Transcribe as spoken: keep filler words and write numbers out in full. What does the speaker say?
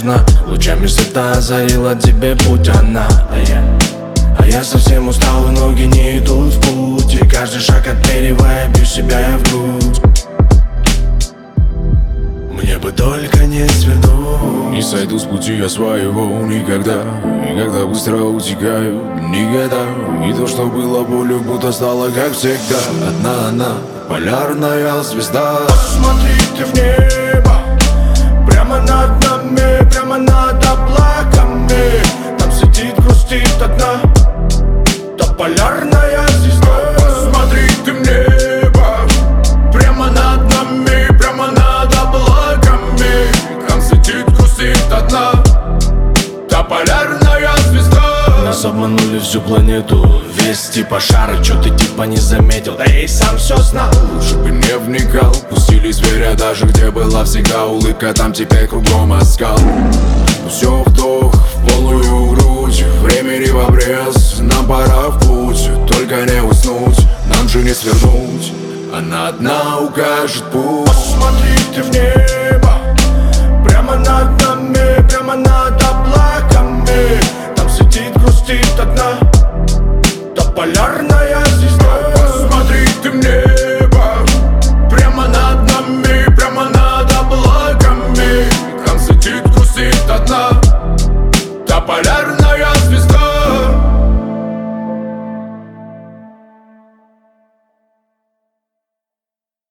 нужна. Лучами света озарила тебе путь она. А я, а я совсем устал, и ноги не идут в путь. И каждый шаг отмеривая, бью себя я в грудь. Мне бы только не свернуть. Не сойду с пути я своего никогда. Никогда быстро утекаю, никогда. И то, что было болью, будто стало как всегда. Одна она, полярная звезда. Посмотри ты в небо, прямо над нами, прямо над облаками. Там сидит, грустит одна, та полярная звезда. Посмотри ты в небо, прямо над нами, прямо над облаками. Там сидит, грустит одна, та полярная звезда. Нас обманули всю планету, весь типа шара, чё ты типа не заметил, да я и сам все знал. Лучше бы не вникал, пустили зверя даже где была всегда улыбка, там теперь кругом оскал. Все вдох в полную грудь, времени в обрез, нам пора в путь. Только не уснуть, нам же не свернуть, она одна укажет путь. Посмотри ты в небо, прямо над нами, прямо над облаками. Там сидит, грустит одна, та полярная звезда.